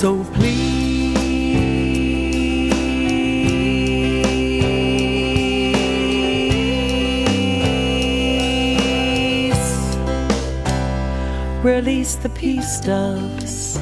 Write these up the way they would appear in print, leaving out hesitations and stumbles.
So please release the peace doves.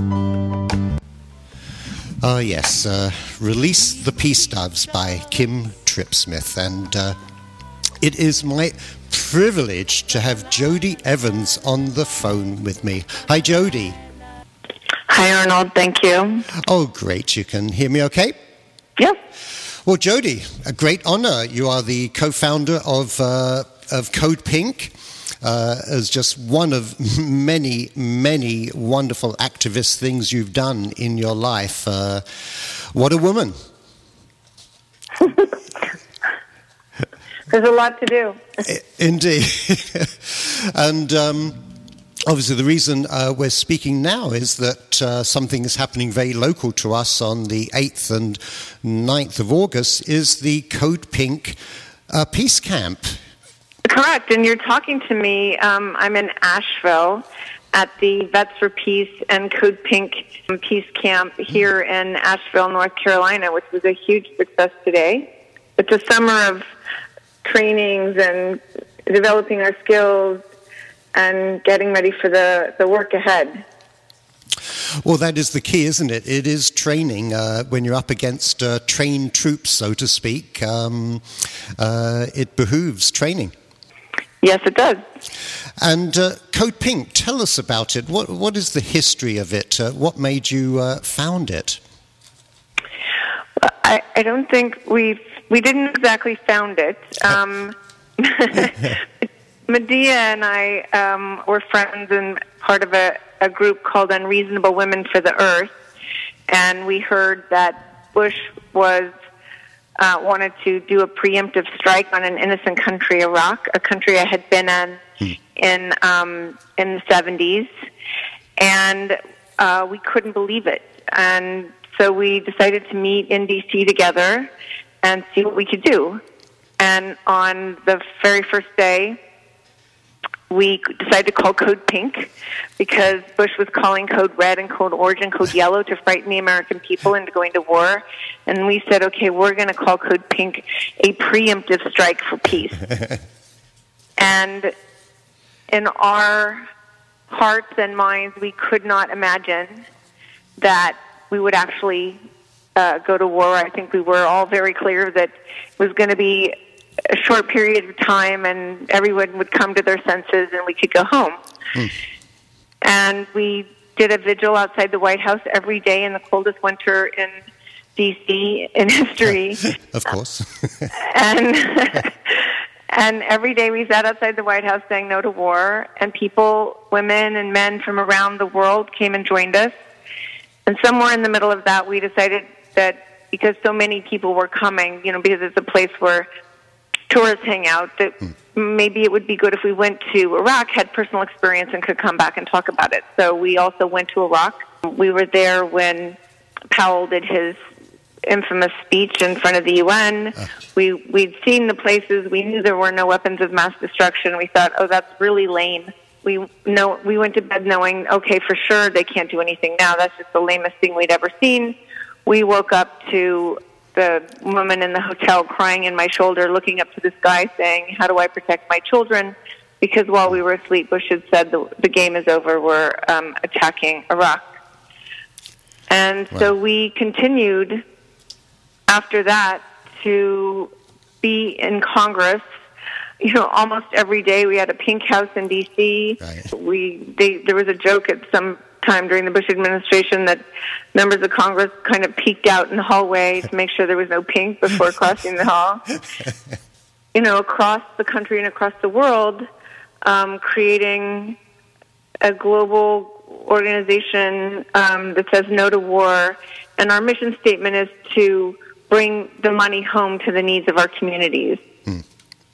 Yes, Release the Peace Doves by Kim Trippsmith. And it is my privilege to have Jody Evans on the phone with me. Hi, Jody. Hi, Arnold. Thank you. Oh, great. You can hear me okay? Yep. Well, Jody, a great honor. You are the co-founder of Code Pink. As just one of many, many wonderful activist things you've done in your life. What a woman. There's a lot to do. Indeed. And obviously the reason we're speaking now is that something is happening very local to us on the 8th and 9th of August is the Code Pink Peace Camp. Correct, and you're talking to me. I'm in Asheville at the Vets for Peace and Code Pink Peace Camp here in Asheville, North Carolina, which was a huge success today. It's a summer of trainings and developing our skills and getting ready for the work ahead. Well, that is the key, isn't it? It is training. When you're up against trained troops, so to speak, it behooves training. Yes, it does. And Code Pink, tell us about it. What is the history of it? What made you found it? I don't think we didn't exactly found it. Medea and I were friends and part of a group called Unreasonable Women for the Earth, and we heard that Bush was wanted to do a preemptive strike on an innocent country, Iraq, a country I had been in the 70s, and we couldn't believe it. And so we decided to meet in D.C. together and see what we could do. And on the very first day, we decided to call Code Pink because Bush was calling Code Red and Code Orange and Code Yellow to frighten the American people into going to war. And we said, okay, we're going to call Code Pink a preemptive strike for peace. And in our hearts and minds, we could not imagine that we would actually go to war. I think we were all very clear that it was going to be a short period of time and everyone would come to their senses and we could go home. And we did a vigil outside the White House every day in the coldest winter in D.C. in history. Of course. And every day we sat outside the White House saying no to war, and people, women and men from around the world came and joined us. And somewhere in the middle of that, we decided that because so many people were coming, because it's a place where tourists hang out, that maybe it would be good if we went to Iraq, had personal experience, and could come back and talk about it. So we also went to Iraq. We were there when Powell did his infamous speech in front of the UN. We'd seen the places. We knew there were no weapons of mass destruction. We thought, oh, that's really lame. We went to bed knowing, okay, for sure they can't do anything now. That's just the lamest thing we'd ever seen. We woke up to the woman in the hotel crying in my shoulder, looking up to the sky saying, how do I protect my children? Because while we were asleep, Bush had said the game is over, we're attacking Iraq. And so we continued after that to be in Congress. Almost every day we had a pink house in D.C. Right. There was a joke at some time during the Bush administration that members of Congress kind of peeked out in the hallway to make sure there was no pink before crossing the hall. Across the country and across the world, creating a global organization that says no to war. And our mission statement is to bring the money home to the needs of our communities.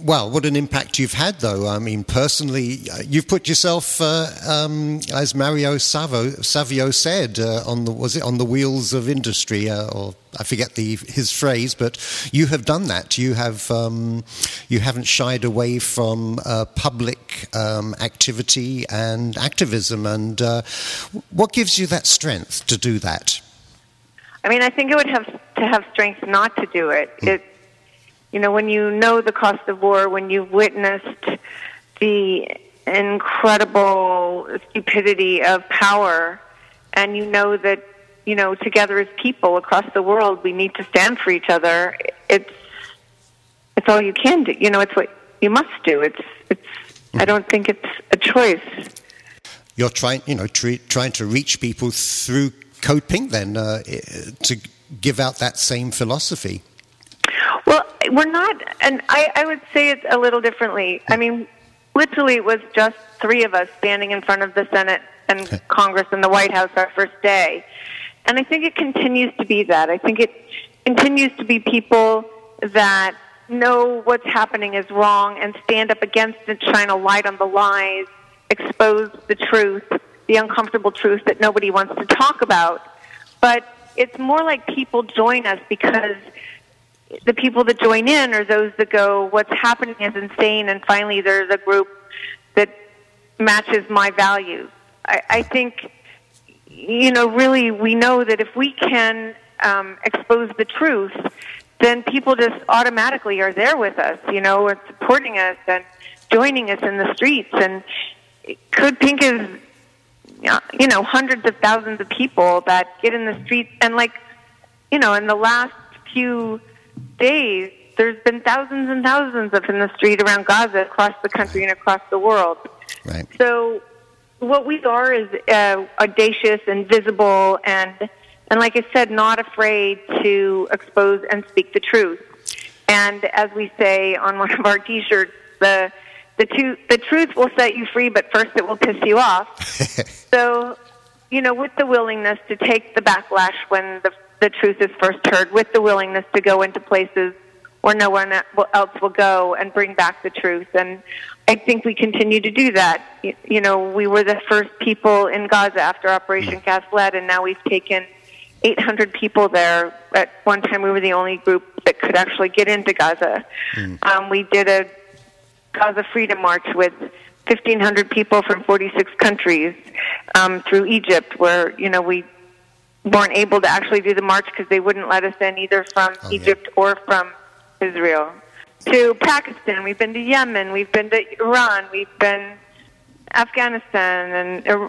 well, what an impact you've had, though. I mean, personally, you've put yourself, as Mario Savio said, on the wheels of industry, or I forget his phrase, but you have done that. You haven't shied away from public activity and activism. And what gives you that strength to do that? I mean, I think it would have to have strength not to do it. When you know the cost of war, when you've witnessed the incredible stupidity of power, and you know that, together as people across the world, we need to stand for each other, it's all you can do. It's what you must do. I don't think it's a choice. You're trying to reach people through Code Pink, then, to give out that same philosophy. Well, we're not, and I would say it a little differently. I mean, literally it was just three of us standing in front of the Senate and Congress and the White House our first day. And I think it continues to be that. I think it continues to be people that know what's happening is wrong and stand up against it, shine a light on the lies, expose the truth, the uncomfortable truth that nobody wants to talk about. But it's more like people join us because the people that join in are those that go, what's happening is insane, and finally there's a group that matches my values. I think, really we know that if we can expose the truth, then people just automatically are there with us, and supporting us and joining us in the streets. And Code Pink is, hundreds of thousands of people that get in the streets. And in the last few days, there's been thousands and thousands of in the street around Gaza, across the country and across the world. Right. So what we are is audacious and visible and like I said, not afraid to expose and speak the truth. And as we say on one of our T-shirts, the truth will set you free, but first it will piss you off. So, with the willingness to take the backlash when the truth is first heard, with the willingness to go into places where no one else will go and bring back the truth. And I think we continue to do that. We were the first people in Gaza after Operation Cast Lead, and now we've taken 800 people there. At one time, we were the only group that could actually get into Gaza. We did a Gaza Freedom March with 1,500 people from 46 countries through Egypt, where, we weren't able to actually do the march because they wouldn't let us in either from Egypt or from Israel. To Pakistan, we've been to Yemen, we've been to Iran, we've been Afghanistan, and,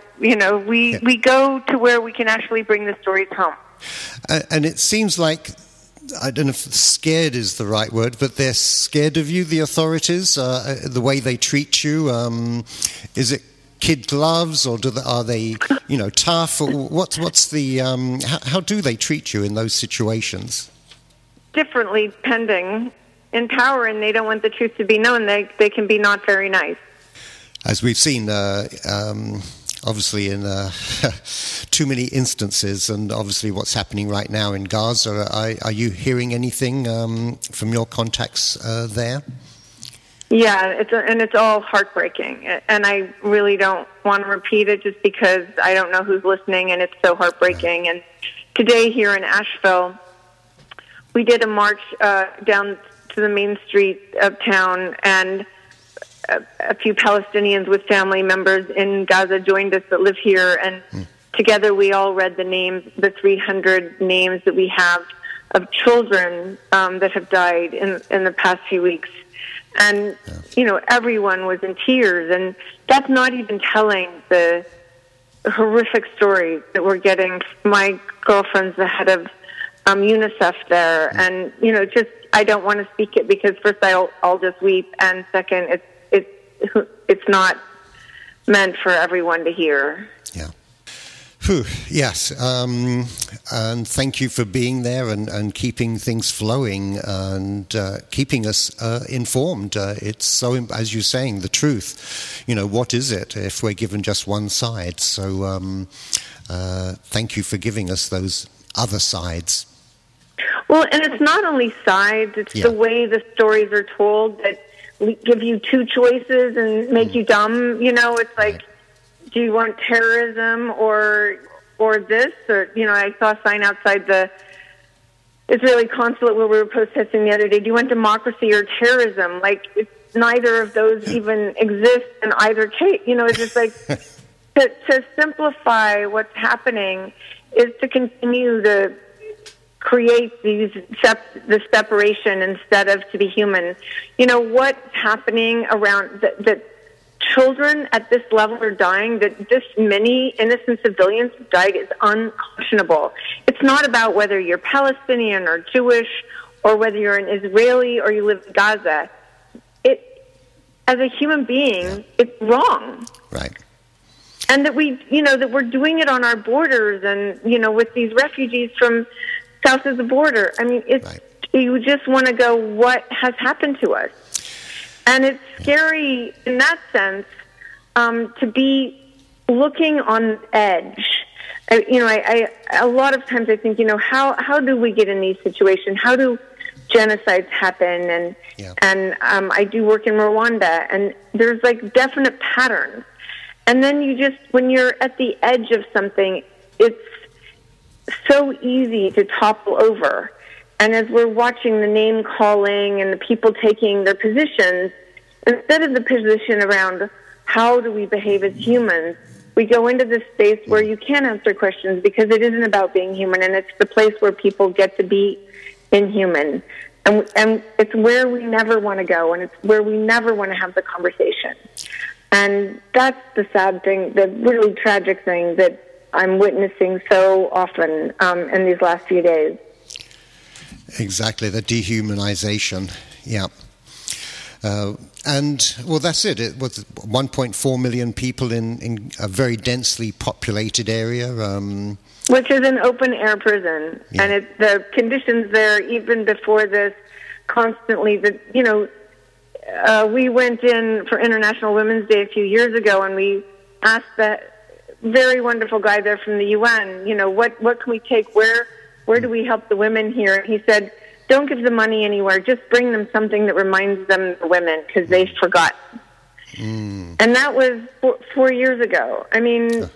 we go to where we can actually bring the stories home. And it seems like, I don't know if scared is the right word, but they're scared of you, the authorities, the way they treat you. Is it kid gloves, or are they, tough? Or what's the how do they treat you in those situations? Differently, pending in power, and they don't want the truth to be known. They can be not very nice. As we've seen, obviously in too many instances, and obviously what's happening right now in Gaza. Are you hearing anything from your contacts there? Yeah, it's all heartbreaking, and I really don't want to repeat it just because I don't know who's listening, and it's so heartbreaking. Right. And today here in Asheville, we did a march down to the main street of town, and a few Palestinians with family members in Gaza joined us that live here, and together we all read the names, the 300 names that we have of children that have died in the past few weeks. And, everyone was in tears, and that's not even telling the horrific story that we're getting. My girlfriend's the head of UNICEF there, and, just, I don't want to speak it because first I'll just weep, and second, it's not meant for everyone to hear. Yeah. Yes. And thank you for being there and keeping things flowing and keeping us informed. It's so, as you're saying, the truth. What is it if we're given just one side? So thank you for giving us those other sides. Well, and it's not only sides, it's the way the stories are told that give you two choices and make you dumb. It's like, do you want terrorism or this? Or, I saw a sign outside the Israeli consulate where we were protesting the other day. Do you want democracy or terrorism? Like, neither of those even exist in either case. It's just like, to simplify what's happening is to continue to create the separation instead of to be human. What's happening around that children at this level are dying, that this many innocent civilians have died is unconscionable. It's not about whether you're Palestinian or Jewish or whether you're an Israeli or you live in Gaza. As a human being, it's wrong. Right. And that that we're doing it on our borders and, with these refugees from south of the border. I mean, you just want to go, what has happened to us? And it's scary in that sense to be looking on edge. I a lot of times I think, how do we get in these situations? How do genocides happen? And I do work in Rwanda, and there's like definite patterns. And then when you're at the edge of something, it's so easy to topple over. And as we're watching the name calling and the people taking their positions, instead of the position around how do we behave as humans, we go into this space where you can't answer questions because it isn't about being human, and it's the place where people get to be inhuman. And it's where we never want to go, and it's where we never want to have the conversation. And that's the sad thing, the really tragic thing that I'm witnessing so often in these last few days. Exactly, the dehumanization, yeah. And, well, that's it. It was 1.4 million people in a very densely populated area. Which is an open-air prison. Yeah. And the conditions there, even before this, constantly, we went in for International Women's Day a few years ago, and we asked that very wonderful guy there from the UN, what can we take? Where do we help the women here? And he said, don't give the money anywhere. Just bring them something that reminds them of the women because they forgot. And that was 4 years ago. I mean,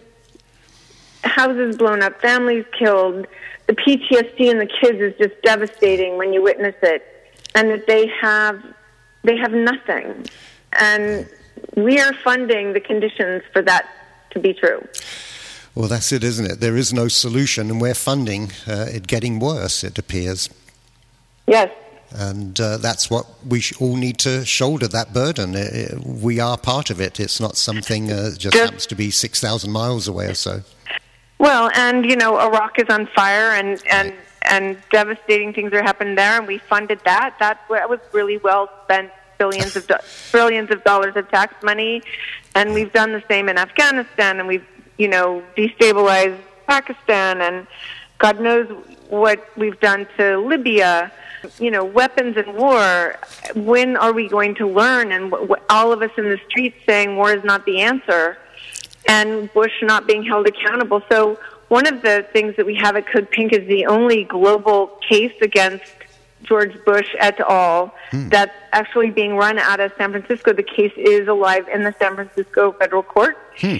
houses blown up, families killed. The PTSD in the kids is just devastating when you witness it. And that they have nothing. And we are funding the conditions for that to be true. Well, that's it, isn't it? There is no solution, and we're funding it getting worse, it appears. Yes. And that's what we all need to shoulder, that burden. We are part of it. It's not something that just happens to be 6,000 miles away or so. Well, and, Iraq is on fire, and devastating things are happening there, and we funded that. That was really well spent, billions of dollars of tax money, and we've done the same in Afghanistan, and we've destabilized Pakistan, and God knows what we've done to Libya. Weapons and war. When are we going to learn? And all of us in the streets saying war is not the answer, and Bush not being held accountable. So one of the things that we have at Code Pink is the only global case against George Bush et al. That's actually being run out of San Francisco. The case is alive in the San Francisco federal court,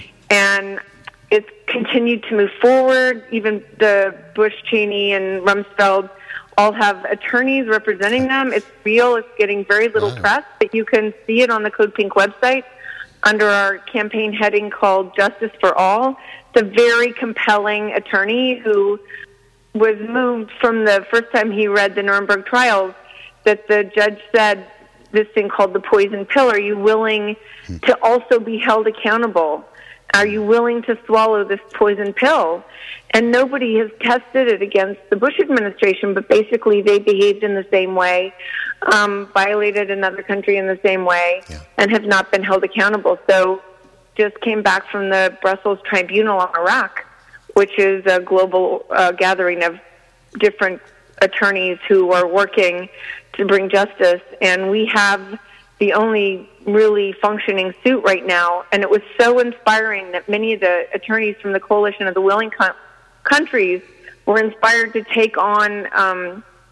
and it's continued to move forward. Even the Bush, Cheney, and Rumsfeld all have attorneys representing them. It's real. It's getting very little press, but you can see it on the Code Pink website under our campaign heading called Justice for All. It's a very compelling attorney who was moved from the first time he read the Nuremberg trials that the judge said this thing called the poison pill. Are you willing to also be held accountable? Are you willing to swallow this poison pill? And nobody has tested it against the Bush administration, but basically they behaved in the same way, violated another country in the same way, and have not been held accountable. So just came back from the Brussels Tribunal on Iraq, which is a global gathering of different attorneys who are working to bring justice. And we have the only really functioning suit right now. And it was so inspiring that many of the attorneys from the Coalition of the Willing Countries were inspired to take on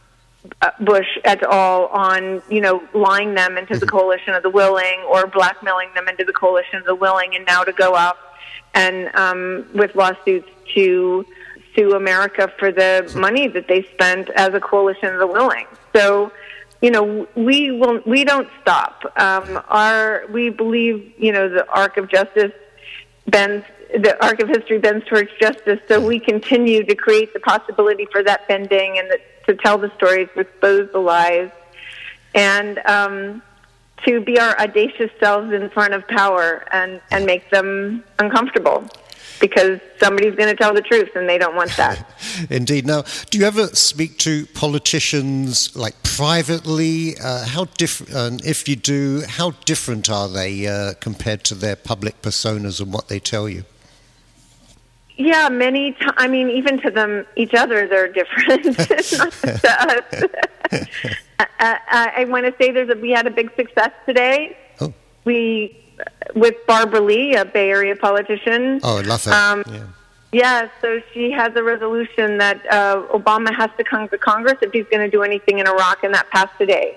Bush at all on, lying them into the coalition of the willing or blackmailing them into the coalition of the willing, and now to go up and with lawsuits to sue America for the money that they spent as a coalition of the willing. So, we don't stop. We believe, the arc of justice bends. The arc of history bends towards justice, so we continue to create the possibility for that bending and to tell the stories, to expose the lies, and to be our audacious selves in front of power and make them uncomfortable, because somebody's going to tell the truth and they don't want that. Indeed. Now, do you ever speak to politicians privately? How different, if you do, how different are they compared to their public personas and what they tell you? Yeah, many times. I mean, even to each other, they're different. Not just to us. I want to say we had a big success today. Oh. With Barbara Lee, a Bay Area politician. Oh, I love that. Yeah, so she has a resolution that Obama has to come to Congress if he's going to do anything in Iraq, and that passed today.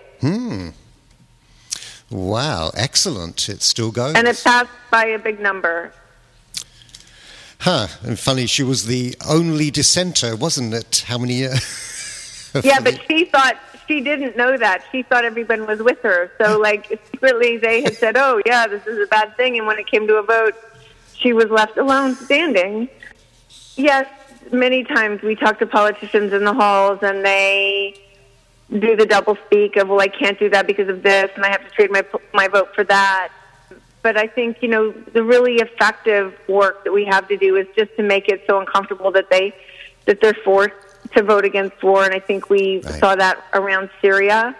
Wow, excellent. It still goes. And it passed by a big number. And funny, she was the only dissenter, wasn't it? How many years? Yeah, but she didn't know that. She thought everyone was with her. So, secretly they had said, oh, yeah, this is a bad thing. And when it came to a vote, she was left alone standing. Yes, many times we talk to politicians in the halls and they do the double speak of, well, I can't do that because of this, and I have to trade my vote for that. But I think, the really effective work that we have to do is just to make it so uncomfortable that they're forced to vote against war. And I think we saw that around Syria,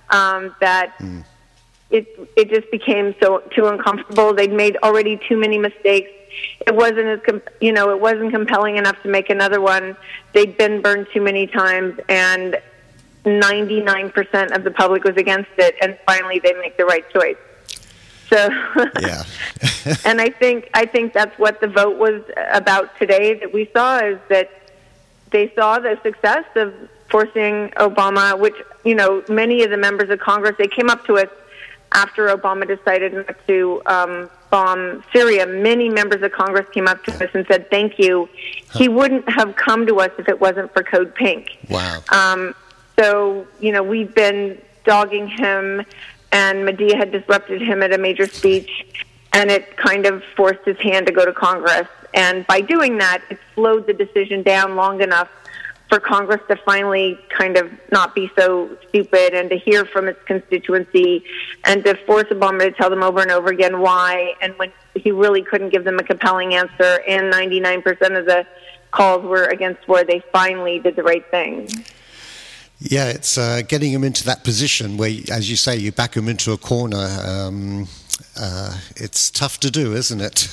it just became too uncomfortable. They'd made already too many mistakes. It wasn't it wasn't compelling enough to make another one. They'd been burned too many times, and 99% of the public was against it. And finally, they make the right choice. So, yeah. And I think that's what the vote was about today, that we saw, is that they saw the success of forcing Obama, which, many of the members of Congress, they came up to us after Obama decided not to bomb Syria. Many members of Congress came up to us and said, thank you. He wouldn't have come to us if it wasn't for Code Pink. Wow. So, we've been dogging him, and Medea had disrupted him at a major speech, and it kind of forced his hand to go to Congress. And by doing that, it slowed the decision down long enough for Congress to finally kind of not be so stupid and to hear from its constituency and to force Obama to tell them over and over again why. And when he really couldn't give them a compelling answer and 99% of the calls were against war, they finally did the right thing. Yeah, it's getting him into that position where, as you say, you back him into a corner. It's tough to do, isn't it?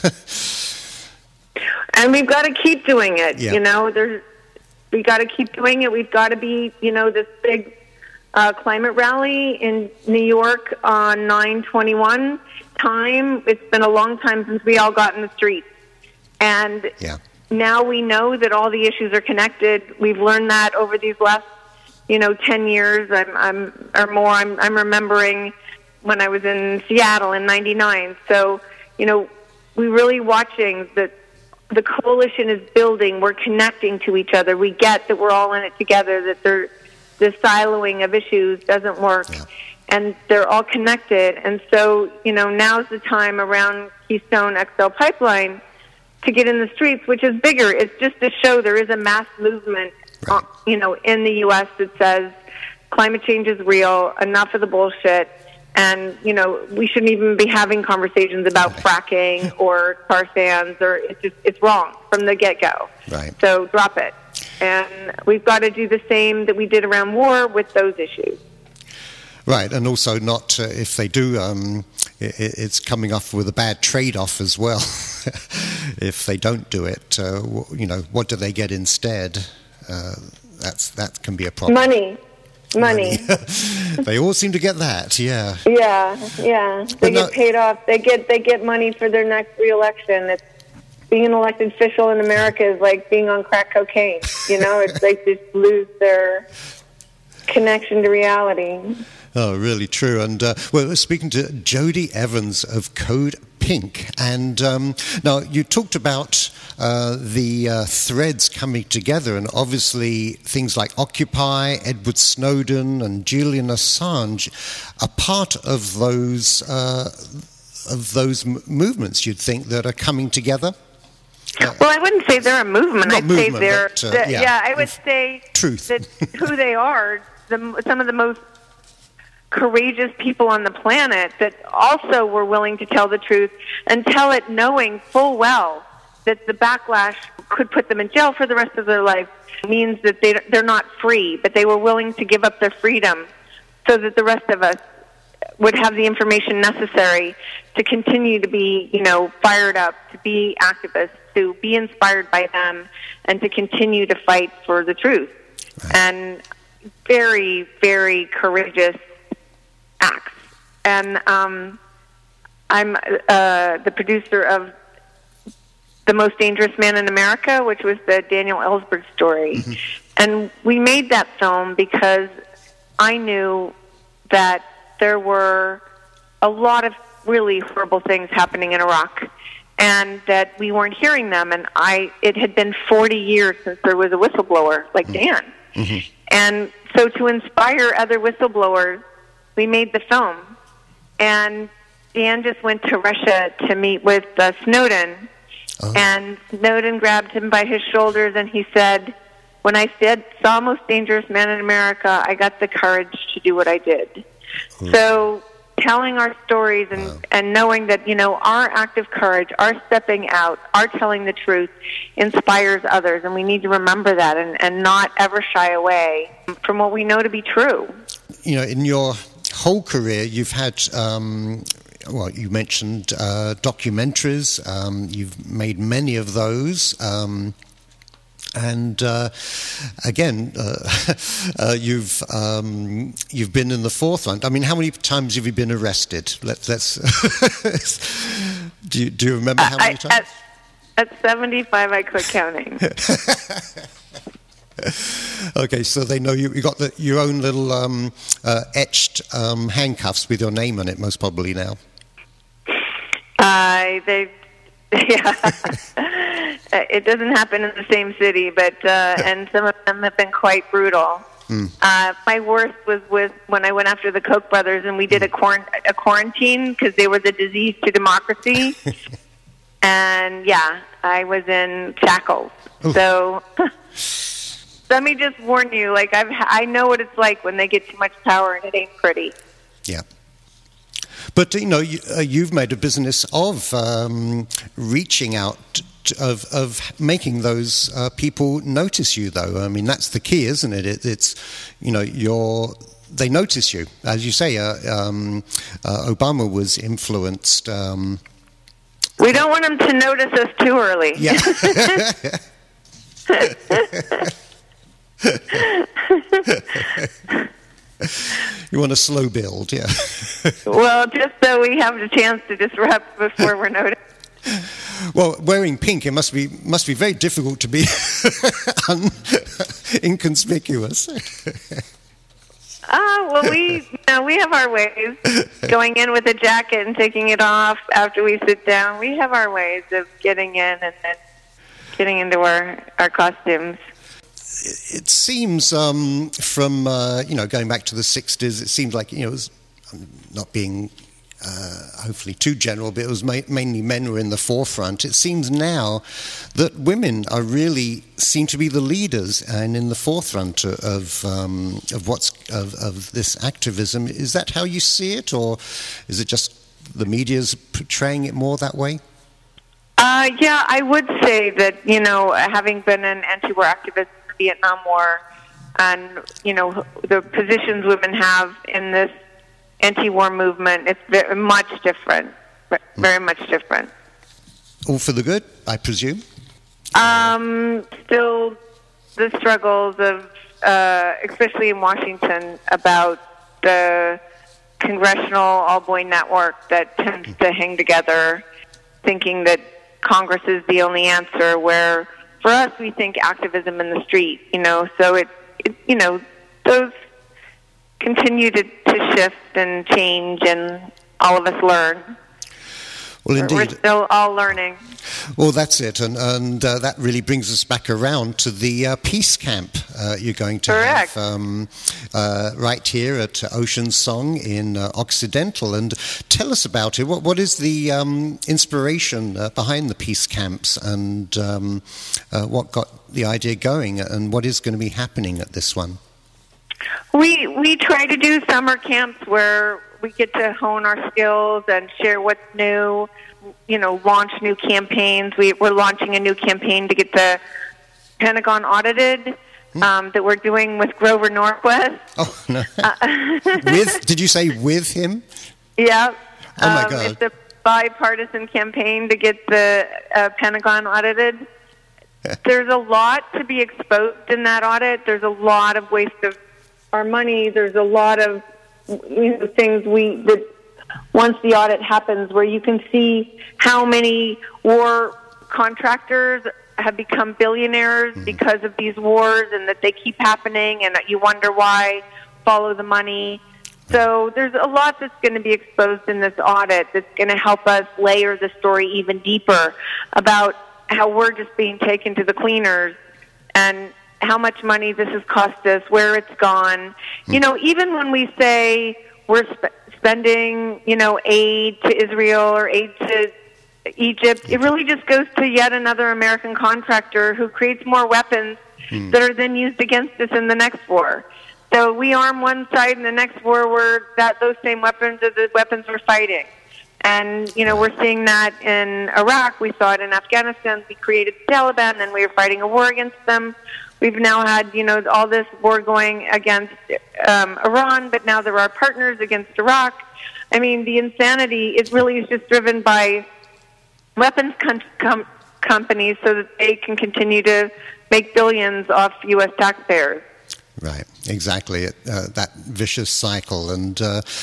And we've got to keep doing it. Yeah. We got to keep doing it. We've got to be, this big climate rally in New York on 9/21 time. It's been a long time since we all got in the streets. And now we know that all the issues are connected. We've learned that over these last 10 years or more. I'm remembering when I was in Seattle in '99. So, we're really watching that the coalition is building. We're connecting to each other. We get that we're all in it together, that the siloing of issues doesn't work. Yeah. And they're all connected. And so, now's the time around Keystone XL Pipeline to get in the streets, which is bigger. It's just to show there is a mass movement in the U.S. that says climate change is real, enough of the bullshit, and, we shouldn't even be having conversations about fracking or tar sands, or it's wrong from the get-go. Right. So drop it. And we've got to do the same that we did around war with those issues. Right, and also not, if they do, it's coming off with a bad trade-off as well. If they don't do it, what do they get instead? That can be a problem. Money. They all seem to get that, yeah. Yeah. They get paid off. They get money for their next re-election. It's being an elected official in America is like being on crack cocaine. It's like they just lose connection to reality. Oh, really true. And we're speaking to Jody Evans of Code Pink. And now you talked about the threads coming together, and obviously things like Occupy, Edward Snowden, and Julian Assange are part of those movements, you'd think, that are coming together. Well, I wouldn't say they're a movement. I'd say they're, I would say truth. That who they are, some of the most courageous people on the planet that also were willing to tell the truth and tell it knowing full well that the backlash could put them in jail for the rest of their life, means that they're not free, but they were willing to give up their freedom so that the rest of us would have the information necessary to continue to be, fired up, to be activists, to be inspired by them, and to continue to fight for the truth. Right. And very, very courageous acts. And I'm the producer of The Most Dangerous Man in America, which was the Daniel Ellsberg story. Mm-hmm. And we made that film because I knew that there were a lot of really horrible things happening in Iraq, and that we weren't hearing them. And it had been 40 years since there was a whistleblower like Dan. Mm-hmm. And so to inspire other whistleblowers, we made the film. And Dan just went to Russia to meet with Snowden. Oh. And Snowden grabbed him by his shoulders and he said, "When I saw Most Dangerous Man in America, I got the courage to do what I did." Oh. So telling our stories and knowing that, our act of courage, our stepping out, our telling the truth inspires others. And we need to remember that and not ever shy away from what we know to be true. In your whole career, you've had... you mentioned documentaries. You've made many of those. And again, you've been in the forefront. I mean, how many times have you been arrested? Let's. do you remember how many times? At 75, I quit counting. Okay, so they know you got your own little etched handcuffs with your name on it, most probably now. It doesn't happen in the same city, but and some of them have been quite brutal. My worst was when I went after the Koch brothers, and we did a quarantine because they were the disease to democracy. And I was in shackles. Oof. So let me just warn you, I know what it's like when they get too much power, and it ain't pretty. Yeah. But, you've made a business of reaching out, of making those people notice you, though. I mean, that's the key, isn't it? It's they notice you. As you say, Obama was influenced. We don't want them to notice us too early. Yeah. You want a slow build, yeah. Well, just so we have the chance to disrupt before we're noticed. Well, wearing pink, it must be very difficult to be inconspicuous. Well, we have our ways. Going in with a jacket and taking it off after we sit down, we have our ways of getting in and then getting into our costumes. It seems from going back to the 60s, it seems like it was not being hopefully too general, but it was mainly men were in the forefront. It seems now that women seem to be the leaders and in the forefront of this activism. Is that how you see it, or is it just the media's portraying it more that way? I would say that having been an anti-war activist in the Vietnam War, and the positions women have in this anti-war movement, it's very much different. Very much different. All for the good, I presume? Still the struggles of, especially in Washington, about the congressional all-boy network that tends to hang together, thinking that Congress is the only answer, where for us we think activism in the street, so those continue to shift and change, and all of us learn. Well, indeed. We're still all learning. Well, that's it, and that really brings us back around to the peace camp you're going to Correct. have right here at Ocean Song in Occidental. And tell us about it. What is the inspiration behind the peace camps, and what got the idea going, and what is going to be happening at this one? We try to do summer camps where we get to hone our skills and share what's new, launch new campaigns. We're launching a new campaign to get the Pentagon audited that we're doing with Grover Norquist. Oh, no. Did you say with him? Yeah. Oh, my God. It's a bipartisan campaign to get the Pentagon audited. There's a lot to be exposed in that audit. There's a lot of waste of our money. There's a lot of things that once the audit happens, where you can see how many war contractors have become billionaires because of these wars, and that they keep happening, and that you wonder why. Follow the money. So there's a lot that's going to be exposed in this audit that's going to help us layer the story even deeper about how we're just being taken to the cleaners, and how much money this has cost us, where it's gone. Even when we say we're spending, aid to Israel or aid to Egypt, it really just goes to yet another American contractor who creates more weapons that are then used against us in the next war. So we arm one side in the next war where those same weapons are the weapons we're fighting. And, we're seeing that in Iraq. We saw it in Afghanistan. We created the Taliban, and we were fighting a war against them. We've now had, all this war going against Iran, but now there are partners against Iraq. I mean, the insanity is just driven by weapons companies so that they can continue to make billions off U.S. taxpayers. Right, exactly. That vicious cycle. And,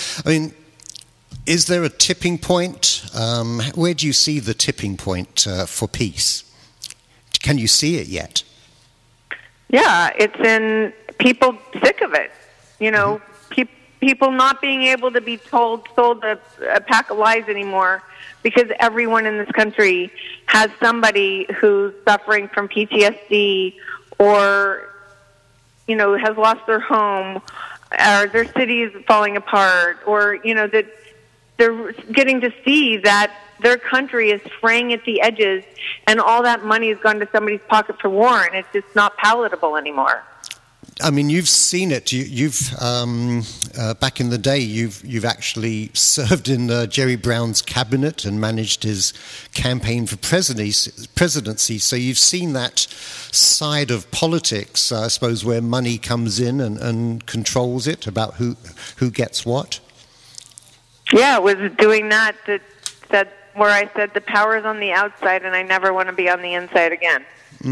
is there a tipping point? Where do you see the tipping point for peace? Can you see it yet? Yeah, it's in people sick of it. People not being able to be sold a pack of lies anymore, because everyone in this country has somebody who's suffering from PTSD, or has lost their home, or their city is falling apart, or that they're getting to see that their country is fraying at the edges, and all that money has gone to somebody's pocket for war, and it's just not palatable anymore. I mean, you've seen it. You've back in the day, you've actually served in Jerry Brown's cabinet and managed his campaign for presidency. So you've seen that side of politics, I suppose, where money comes in and controls it, about who gets what. Yeah, it was doing that where I said the power is on the outside, and I never want to be on the inside again.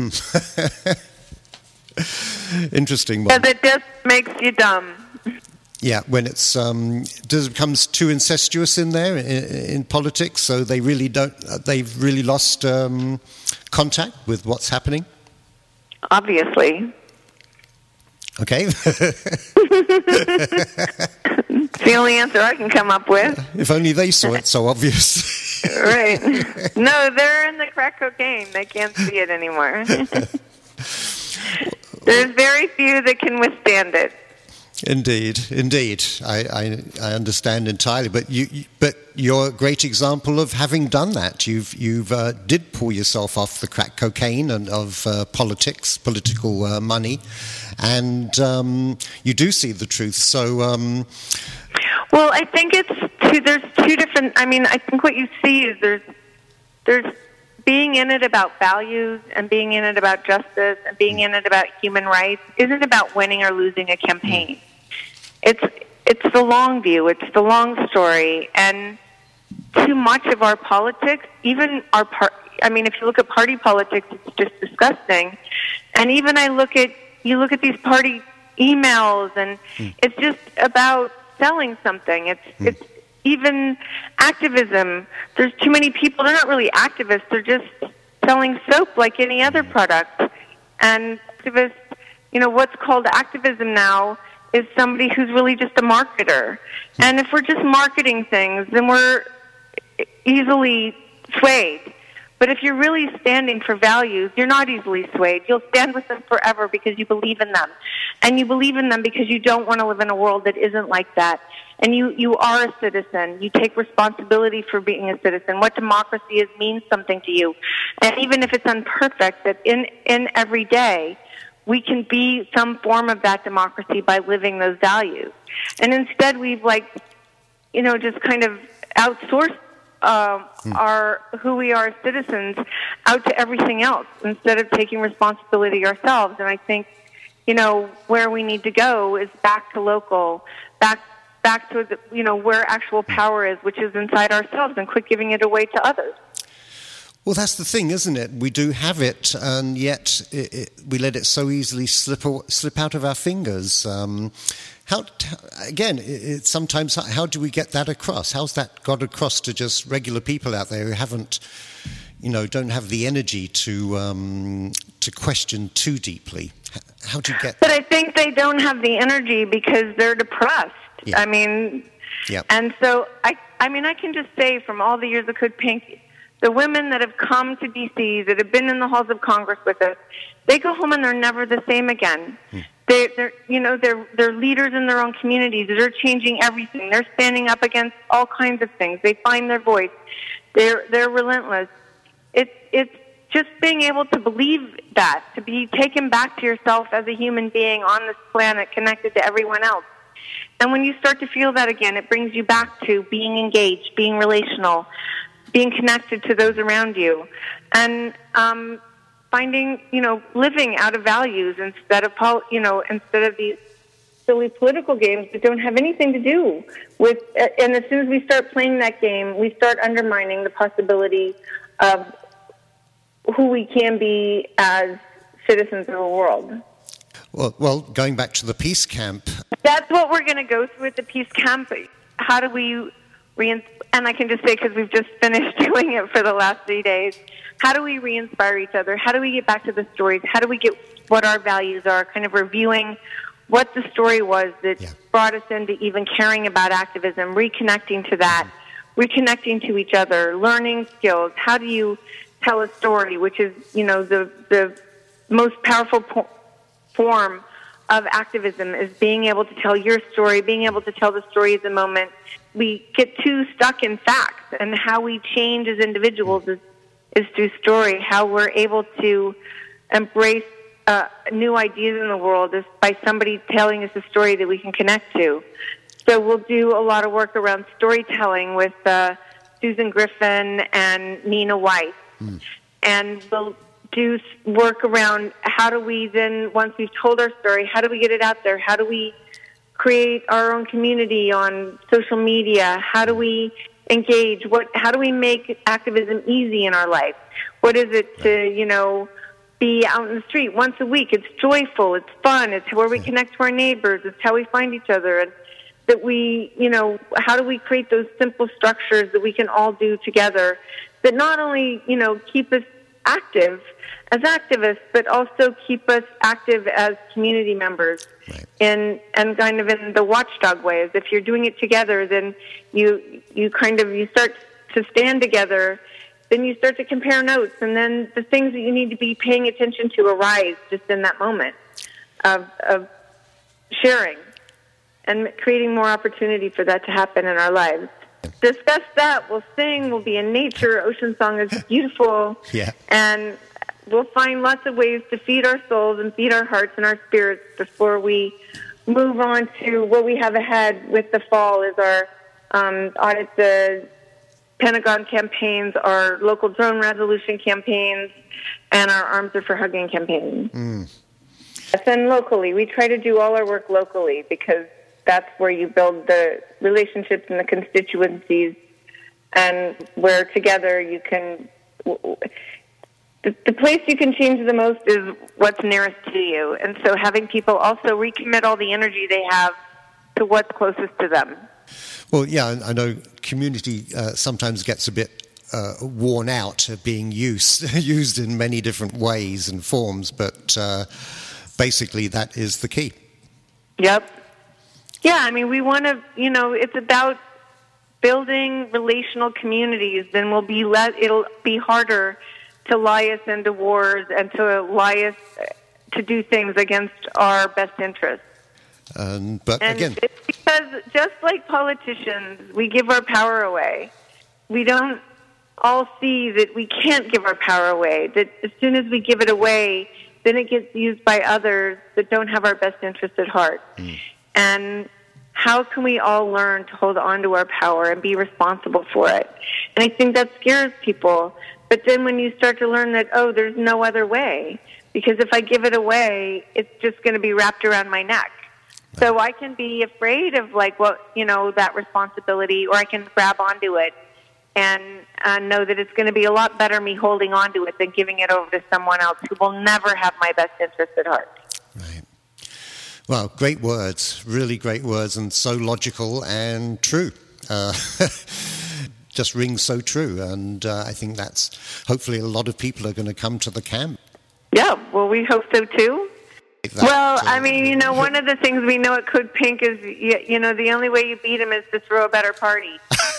Interesting one. Because it just makes you dumb. Yeah, when it becomes too incestuous in there in politics, so they really they've really lost contact with what's happening. Obviously. Okay. It's the only answer I can come up with. If only they saw it so obvious. Right. No, they're in the crack cocaine. They can't see it anymore. There's very few that can withstand it. Indeed. I understand entirely. But you're a great example of having done that. You've did pull yourself off the crack cocaine and of political money, and you do see the truth. So, well, I think there's two different. I mean, I think what you see is there's being in it about values, and being in it about justice, and being in it about human rights isn't about winning or losing a campaign. It's the long view. It's the long story. And too much of our politics, even if you look at party politics, it's just disgusting. And even you look at these party emails, and it's just about selling something. It's even activism. There's too many people. They're not really activists. They're just selling soap like any other product. And activists, what's called activism now is somebody who's really just a marketer. And if we're just marketing things, then we're easily swayed. But if you're really standing for values, you're not easily swayed. You'll stand with them forever because you believe in them. And you believe in them because you don't want to live in a world that isn't like that. And you are a citizen. You take responsibility for being a citizen. What democracy is means something to you. And even if it's imperfect, that in every day, we can be some form of that democracy by living those values. And instead we've just kind of outsourced who we are as citizens out to everything else instead of taking responsibility ourselves. And I think, where we need to go is back to local, back to where actual power is, which is inside ourselves, and quit giving it away to others. Well, that's the thing, isn't it? We do have it, and yet we let it so easily slip out of our fingers. Sometimes how do we get that across? How's that got across to just regular people out there who haven't, don't have the energy to question too deeply? How do you get? But I think they don't have the energy because they're depressed. Yeah. I mean, yep. And so I can just say from all the years of Cook Pink, the women that have come to D.C., that have been in the halls of Congress with us, they go home and they're never the same again. They're leaders in their own communities. They're changing everything. They're standing up against all kinds of things. They find their voice. They're relentless. It's just being able to believe that, to be taken back to yourself as a human being on this planet, connected to everyone else. And when you start to feel that again, it brings you back to being engaged, being relational, being connected to those around you, and finding, living out of values instead of these silly political games that don't have anything to do with. And as soon as we start playing that game, we start undermining the possibility of who we can be as citizens of the world. Well, going back to the peace camp. That's what we're going to go through at the peace camp. How do we and I can just say, because we've just finished doing it for the last 3 days, how do we re-inspire each other? How do we get back to the stories? How do we get what our values are, kind of reviewing what the story was that brought us into even caring about activism, reconnecting to that, reconnecting to each other, learning skills. How do you tell a story, which is, the most powerful form of activism is being able to tell your story, being able to tell the story of the moment. We get too stuck in facts, and how we change as individuals is through story. How we're able to embrace new ideas in the world is by somebody telling us a story that we can connect to. So we'll do a lot of work around storytelling with Susan Griffin and Nina Weiss. And we'll do work around how do we then, once we've told our story, how do we get it out there? How do we create our own community on social media? How do we engage? How do we make activism easy in our life? What is it to, be out in the street once a week? It's joyful, it's fun, it's where we connect to our neighbors, it's how we find each other. And that we, how do we create those simple structures that we can all do together that not only, keep us active as activists, but also keep us active as community members, and kind of in the watchdog ways. If you're doing it together, then you start to stand together. Then you start to compare notes, and then the things that you need to be paying attention to arise just in that moment of sharing and creating more opportunity for that to happen in our lives. Discuss that. We'll sing. We'll be in nature. Ocean Song is beautiful. Yeah. And we'll find lots of ways to feed our souls and feed our hearts and our spirits before we move on to what we have ahead with the fall is our audit the Pentagon campaigns, our local drone resolution campaigns, and our Arms Are for Hugging campaign. And locally. We try to do all our work locally because that's where you build the relationships and the constituencies, and where together you can... The place you can change the most is what's nearest to you. And so having people also recommit all the energy they have to what's closest to them. Well, yeah, I know community sometimes gets a bit worn out of being used in many different ways and forms, but basically that is the key. Yep. Yeah, I mean, we want to, it's about building relational communities. Then it'll be harder to lie us into wars and to lie us to do things against our best interests. But and again, it's because just like politicians, we give our power away. We don't all see that we can't give our power away, that as soon as we give it away, then it gets used by others that don't have our best interest at heart. And how can we all learn to hold on to our power and be responsible for it? And I think that scares people. But then when you start to learn that, there's no other way, because if I give it away, it's just going to be wrapped around my neck. So I can be afraid of that responsibility, or I can grab onto it and know that it's going to be a lot better me holding on to it than giving it over to someone else who will never have my best interest at heart. Right. Well, great words, really great words, and so logical and true. Just rings so true, and I think that's hopefully a lot of people are going to come to the camp. Yeah, well, we hope so too. I mean, one of the things we know at Code Pink is, the only way you beat them is to throw a better party.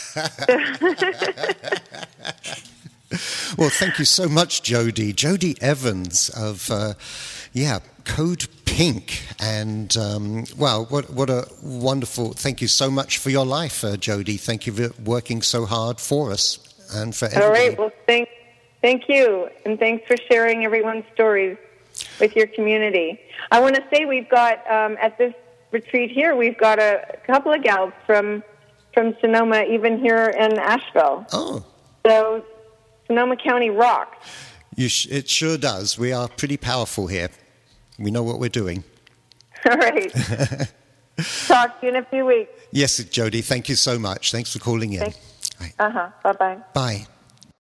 Well, thank you so much, Jody. Jody Evans of, Code Pink. And, what a wonderful, thank you so much for your life, Jody. Thank you for working so hard for us and for everybody. All right, well, thank you. And thanks for sharing everyone's stories with your community. I want to say we've got, at this retreat here, we've got a couple of gals from Sonoma, even here in Asheville. Oh. So Sonoma County rocks. It sure does. We are pretty powerful here. We know what we're doing. All right. Talk to you in a few weeks. Yes, Jody, thank you so much. Thanks for calling in. Bye-bye. Bye.